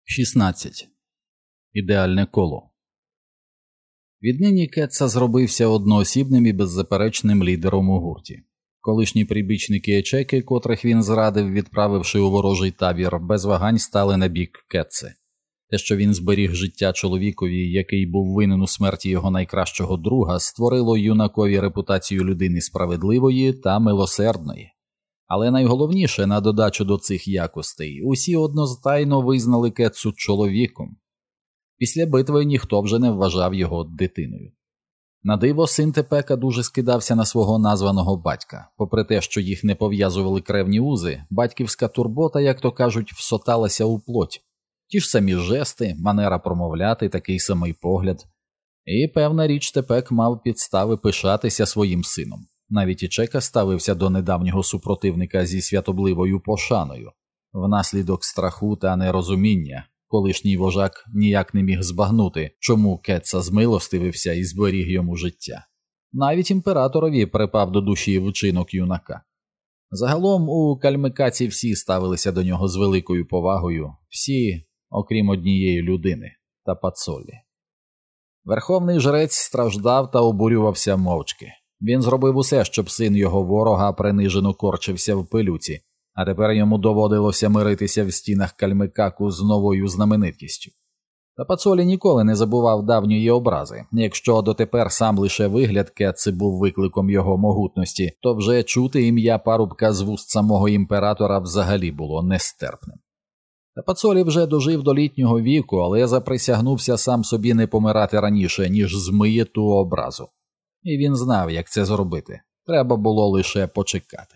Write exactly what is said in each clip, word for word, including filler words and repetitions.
шістнадцять. Ідеальне коло. Віднині Кетца зробився одноосібним і беззаперечним лідером у гурті. Колишні прибічники ячейки, котрих він зрадив, відправивши у ворожий табір, без вагань стали на бік Кетци. Те, що він зберіг життя чоловікові, який був винен у смерті його найкращого друга, створило юнакові репутацію людини справедливої та милосердної. Але найголовніше, на додачу до цих якостей, усі одностайно визнали Кетцу чоловіком. Після битви ніхто вже не вважав його дитиною. На диво, син Тепека дуже скидався на свого названого батька. Попри те, що їх не пов'язували кревні узи, батьківська турбота, як то кажуть, всоталася у плоть. Ті ж самі жести, манера промовляти, такий самий погляд. І, певна річ, Тепек мав підстави пишатися своїм сином. Навіть Ічека ставився до недавнього супротивника зі святобливою пошаною. Внаслідок страху та нерозуміння колишній вожак ніяк не міг збагнути, чому Кетца змилостивився і зберіг йому життя. Навіть імператорові припав до душі вчинок юнака. Загалом у Кальмикаці всі ставилися до нього з великою повагою, всі, окрім однієї людини – Тапацолі. Верховний жрець страждав та обурювався мовчки. Він зробив усе, щоб син його ворога принижено корчився в пилюці, а тепер йому доводилося миритися в стінах Кальмикаку з новою знаменитістю. Тапацолі ніколи не забував давньої образи. Якщо дотепер сам лише вигляд Кетци був викликом його могутності, то вже чути ім'я парубка з вуст самого імператора взагалі було нестерпним. Тапацолі вже дожив до літнього віку, але заприсягнувся сам собі не помирати раніше, ніж змиє ту образу. І він знав, як це зробити. Треба було лише почекати.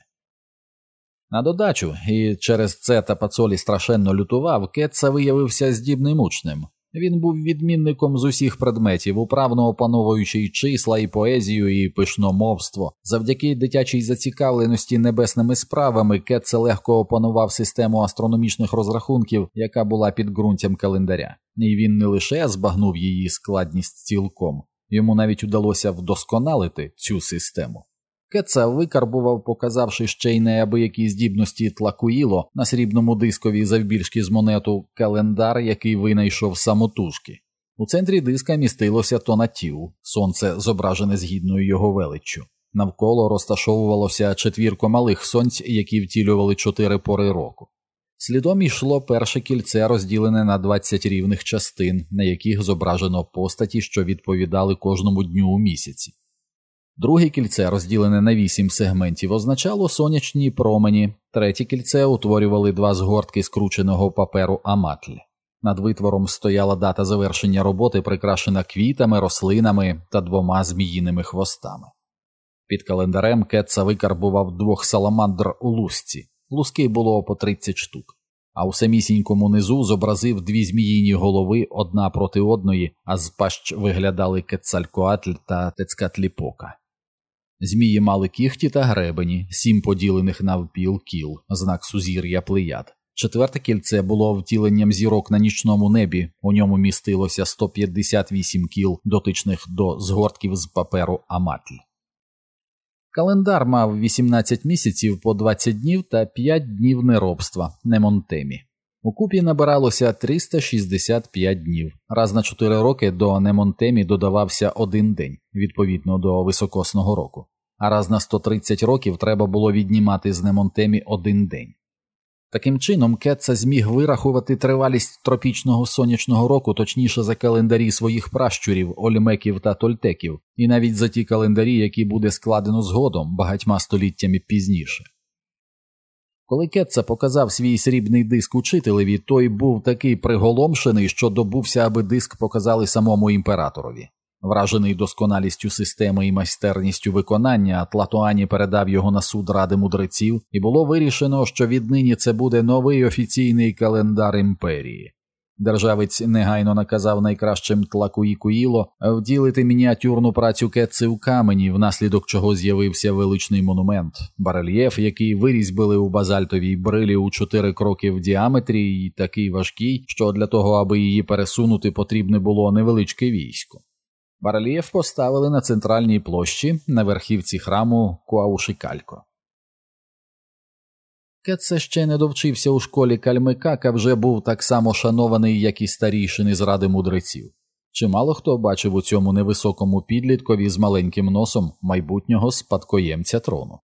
На додачу, і через це Тапацолі страшенно лютував, Кетца виявився здібним учнем. Він був відмінником з усіх предметів, управно опановуючи й числа, і поезію, і пишномовство. Завдяки дитячій зацікавленості небесними справами Кетца легко опанував систему астрономічних розрахунків, яка була підґрунтям календаря. І він не лише збагнув її складність цілком, йому навіть удалося вдосконалити цю систему. Кетца викарбував, показавши ще й неабиякі здібності Тлакуїло на срібному дискові завбільшки з монету, календар, який винайшов самотужки. У центрі диска містилося Тонатіу, сонце зображене з гідною його величчю. Навколо розташовувалося четвірко малих сонць, які втілювали чотири пори року. Слідом йшло перше кільце, розділене на двадцять рівних частин, на яких зображено постаті, що відповідали кожному дню у місяці. Друге кільце, розділене на вісім сегментів, означало сонячні промені. Третє кільце утворювали два згортки скрученого паперу аматль. Над витвором стояла дата завершення роботи, прикрашена квітами, рослинами та двома зміїними хвостами. Під календарем Кетца викарбував двох саламандр у лусці. Луски було по тридцять штук. А у самісінькому низу зобразив дві зміїні голови одна проти одної, а з пащ виглядали Кецалькоатль та Тецкатліпока. Змії мали кіхті та гребені, сім поділених навпіл кіл, знак сузір'я Плеяд. Четверте кільце було втіленням зірок на нічному небі, у ньому містилося сто п'ятдесят вісім кіл, дотичних до згортків з паперу аматль. Календар мав вісімнадцять місяців по двадцять днів та п'ять днів неробства, немонтемі. Укупі набиралося триста шістдесят п'ять днів. Раз на чотири роки до немонтемі додавався один день, відповідно до високосного року. А раз на сто тридцять років треба було віднімати з немонтемі один день. Таким чином, Кетца зміг вирахувати тривалість тропічного сонячного року точніше за календарі своїх пращурів, ольмеків та тольтеків, і навіть за ті календарі, які буде складено згодом, багатьма століттями пізніше. Коли Кетца показав свій срібний диск учителеві, той був такий приголомшений, що добувся, аби диск показали самому імператорові. Вражений досконалістю системи і майстерністю виконання, Тлатоані передав його на суд Ради мудреців, і було вирішено, що віднині це буде новий офіційний календар імперії. Державець негайно наказав найкращим Тлакуїкуїло вділити мініатюрну працю Кетци у камені, внаслідок чого з'явився величний монумент, барельєф, який вирізьбили у базальтовій брилі у чотири кроки в діаметрі і такий важкий, що для того, аби її пересунути, потрібне було невеличке військо. Барельєф поставили на центральній площі на верхівці храму Куаушикалько. Кет це ще не довчився у школі Кальмикака, вже був так само шанований, як і старійшини з ради мудреців. Чимало хто бачив у цьому невисокому підліткові з маленьким носом майбутнього спадкоємця трону.